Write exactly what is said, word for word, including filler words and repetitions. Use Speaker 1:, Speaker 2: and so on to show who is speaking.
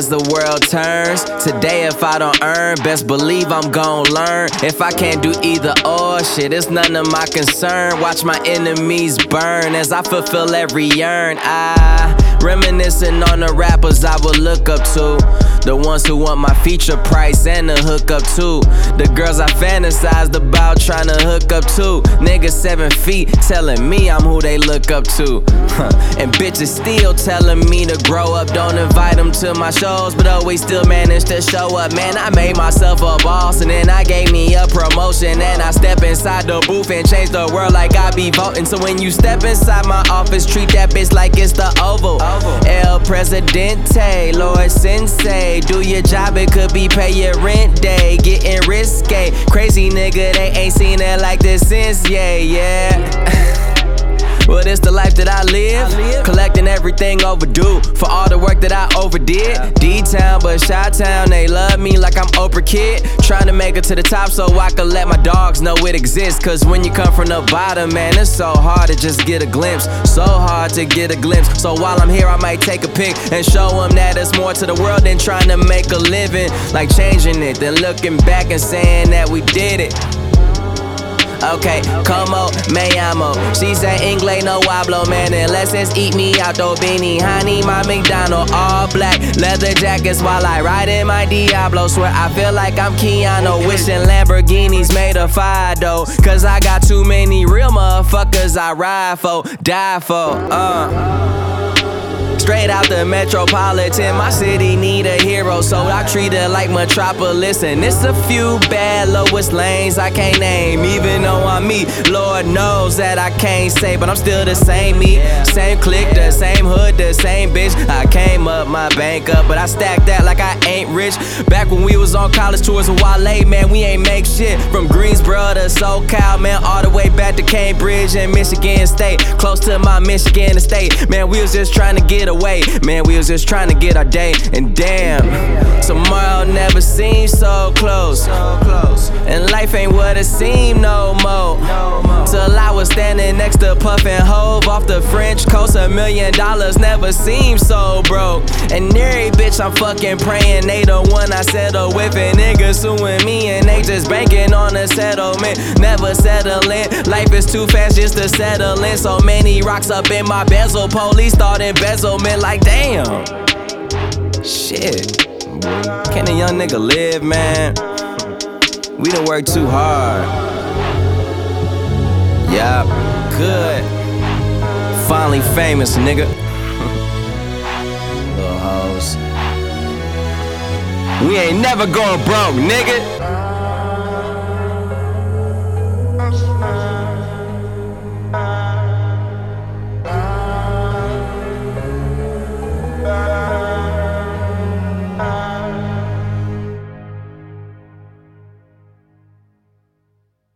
Speaker 1: as the world turns. Today if I don't earn, best believe I'm gon' learn. If I can't do either or, shit, it's none of my concern. Watch my enemies burn as I fulfill every yearn. I reminiscing on the rappers I would look up to, the ones who want my feature price and the hookup too. The girls I fantasized about trying to hook up to. Niggas seven feet telling me I'm who they look up to. And bitches still telling me to grow up. Don't invite them to my shows, but always still manage to show up. Man, I made myself a boss and then I gave me a promotion. And I step inside the booth and change the world like I be voting. So when you step inside my office, treat that bitch like it's the Oval. El Presidente, Lord Sensei, do your job, it could be pay your rent day. Getting risque, crazy nigga, they ain't seen it like this since, yeah, yeah. Well, it's the life that I live, I live, collecting everything overdue for all the work that I overdid. D-Town, but Chi-Town, they love me like I'm Oprah Kid. Trying to make it to the top so I can let my dogs know it exists. Cause when you come from the bottom, man, it's so hard to just get a glimpse. So hard to get a glimpse. So while I'm here, I might take a pic and show them that there's more to the world than trying to make a living. Like changing it, then looking back and saying that we did it. Okay, como me llamo. She said Inglés no hablo, man, unless it's eat me out though. Beanie, honey, my McDonald, all black leather jackets while I ride in my Diablo. Swear I feel like I'm Keanu, wishing Lamborghinis made of Fido. Cause I got too many real motherfuckers I ride for, die for, uh straight out the metropolitan, my city need a hero, so I treat it like Metropolis. And it's a few bad lowest lanes I can't name, even though I'm me. Lord knows that I can't say, but I'm still the same me. Same clique, the same hood, the same bitch. I came up, my bank up, but I stacked that like I ain't rich. Back when we was on college tours with Wale, man, we ain't make shit. From Greensboro to SoCal, man, all the way back to Cambridge and Michigan State. Close to my Michigan estate, man, we was just trying to get away. Man, we was just trying to get our day. And damn, tomorrow never seems so close. And life ain't what it seemed no more. Till I was standing next to Puffin' Hove off the French coast. A million dollars never seemed so broke. And every bitch I'm fucking praying they the one I settle with. And niggas suing me and they just banking on a settlement. Never settling, life is too fast just to settle in. So many rocks up in my bezel, police thought embezzlement. Like damn, shit, can a young nigga live, man? We done worked too hard. Yup, good. Finally famous, nigga. Little hoes. We ain't never going broke, nigga.